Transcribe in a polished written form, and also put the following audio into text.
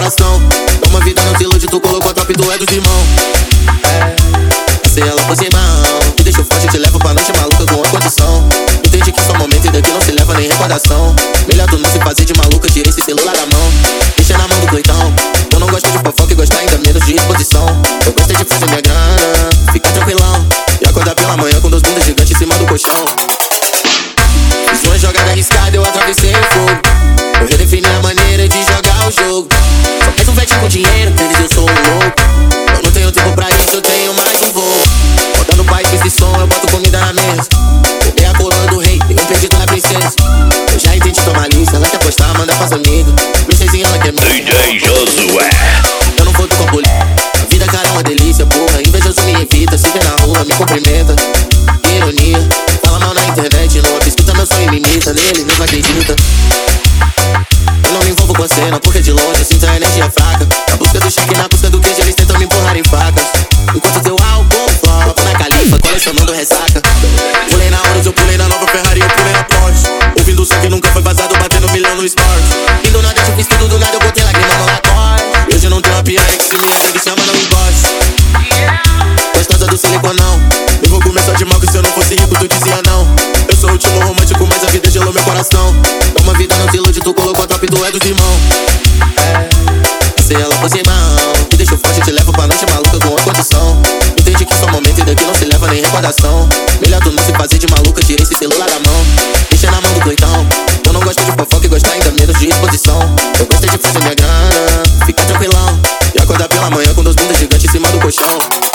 coração. Dá uma vida, não se ilude, tu colocou a top, tu é dos irmão. Passei ela por cima, me deixou forte, te levo pra noite maluca com a condição. Entende que só momento e daqui não se leva nem recordação. Melhor tu não se fazer de maluca, tira esse celular da mão. Deixa na mão do Cleitão. Eu não gosto de fofoca e gosto ainda menos de exposição. Eu gostei de fazer minha grana, ficar tranquilão e acordar pela manhã com 2 bundas gigantes em cima do colchão. Fiz uma jogada arriscada, eu atravessei o fogo. Eu redefini a maneira de jogar o jogo. Só mais um vetinho com dinheiro, pra eles eu sou um louco. Eu não tenho tempo pra isso, eu tenho mais um voo. Rodando o país com esse som, eu boto comida na mesa. Roubei a coroa do rei, tenho um perdido na princesa. Eu já entendi tua malícia, ela quer postar, manda pras amigas. Princesinha, ela quer me DJ Josué. Eu não vou com a polícia. A vida, cara, é uma delícia, porra. Invejoso me evita, se vê na rua, me cumprimenta. Ironia, fala mal na internet, não escuta meu sonho e me imita. Nele mesmo acredita. Eu não me envolvo com a cena, porque de longe eu sinto a energia fraca. Na busca do cheque, na busca do queijo, eles tentam me empurrar em facas. Enquanto teu álbum flop na califa, colecionando ressaca. Pulei na Horus, eu pulei na nova Ferrari, eu pulei na Porsche. Ouvindo o som que nunca foi vazado, batendo 1 milhão no Stars. E do nada eu fiz tudo, do nada eu botei lágrima no latório. E hoje eu não tenho uma piada que se minha baby chama, não encoste. Gostosa do siliconão, eu vou começar de mal que se eu não fosse rico tu dizia não. Eu sou o último romântico, mas a vida gelou meu coração. É uma vida, não se ilude, tu colocou a top, tu é dos irmão. Passei ela por cima, me deixou forte, te levo pra noite maluca com a condição. Entende que só momento e daqui não se leva nem recordação. Melhor tu não se fazer de maluca, tira esse celular da mão. Deixa na mão do Cleitão. Eu não gosto de fofoca e gosto ainda menos de exposição. Eu gostei de fazer minha grana, ficar tranquilão e acordar pela manhã com 2 bundas gigantes em cima do colchão.